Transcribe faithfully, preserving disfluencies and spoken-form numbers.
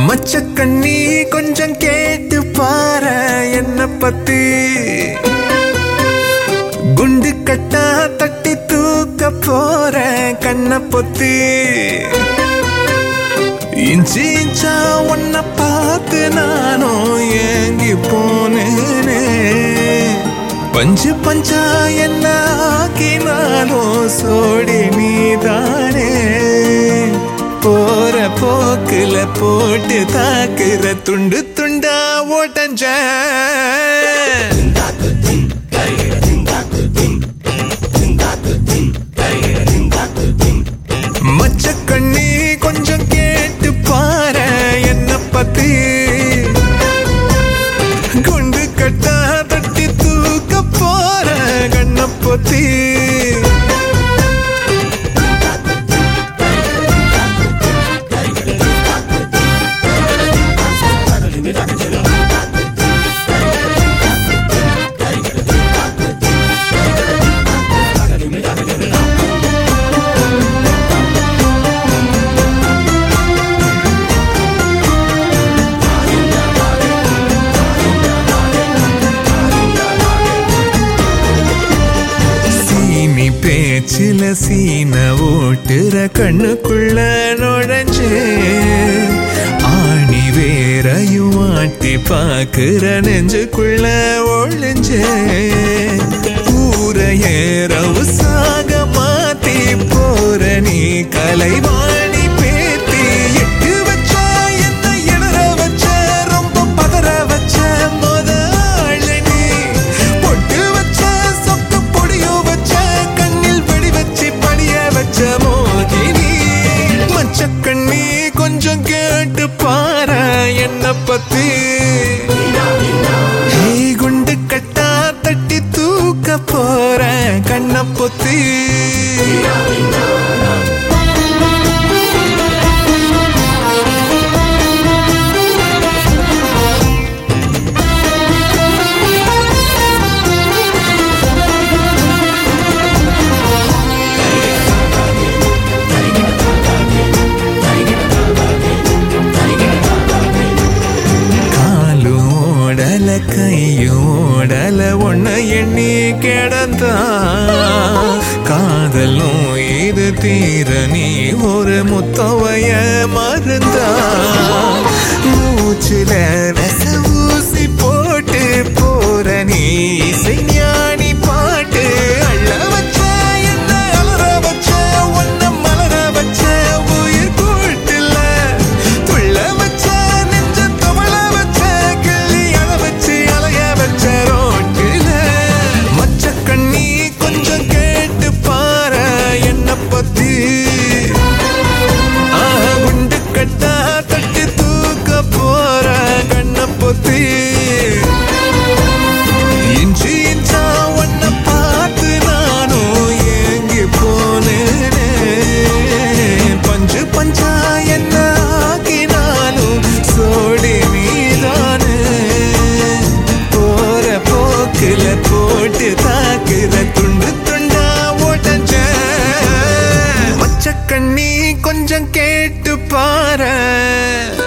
மச்சக்கண்ணி கொஞ்சம் கேட்டு பாரு என்ன பத்தி. குண்டு கட்டா தட்டி தூக்க போற கண்ண பொத்தி. இஞ்சி இஞ்சா உன்ன பார்த்து நானும் ஏங்கி போனேனே. பஞ்சு பஞ்சா என்ன ஆக்கினாலும் சோடி நீதானே. போற போக்குல போட்டு தாக்குற துண்டு துண்டா ஓட்டஞ்ச. மச்சக்கண்ணி கொஞ்சம் கேட்டு பாரு என்ன பத்தி. குண்டு கட்டா தட்டி தூக்க போற கண்ண பொத்தி. பேச்சில சீன ஓட்டுற கண்ணுக்குள்ள நுழைஞ்சே. ஆணி வேறையும் ஆட்டி பாக்குற நெஞ்சுக்குள்ள ஒழிஞ்சே. ஊரையேறவு சாக மாத்தி போற நீ கலைவாணி பேத்தி. எட்டு வச்ச என்ன எழுற வச்ச ரொம்ப பதற வச்ச முதல் நீ. பொட்டு வச்ச சொக்க பொடியோ வச்ச மோகினி. மச்சக்கண்ணி கொஞ்சம் கேட்டு பாரு என்ன பத்தி. குண்டு கட்டா தட்டி தூக்க போற கண்ண பொத்தி. கையோடல ஒன்ன எண்ணி கிடந்தா. காதலும் இது தீர நீ ஒரு முத்தவைய மருந்தா. மூச்சுல ரச ஊசி போட்டு போற நீ இசை ஞானி பாட்டு. அள்ள வச்ச என்ன அலற வச்ச ஒன்ன மலர வச்ச உயிர் கூட்டுல. துள்ள வச்ச நெஞ்ச தவள வச்ச கிள்ளி அழ வச்சு அலைய வச்ச ரோட்டில. மச்சக்கண்ணி கொஞ்சம் கேட்டு பாரு என்ன பத்தி. ஆஹ் குண்டு கட்டா தட்டி தூக்க போற கண்ண பொத்தி. இஞ்சி இஞ்சா ஒன்ன பார்த்து நானும் ஏங்கி போனேனே. பஞ்சு பஞ்சா என்ன ஆக்கினாலும் சோடி நீதானே. போற போக்குல போட்டு தாக்குற துண்டு துண்டா ஓட்டஞ்ச. மச்சக்கண்ணி கொஞ்சம் கேட்டு பாரு.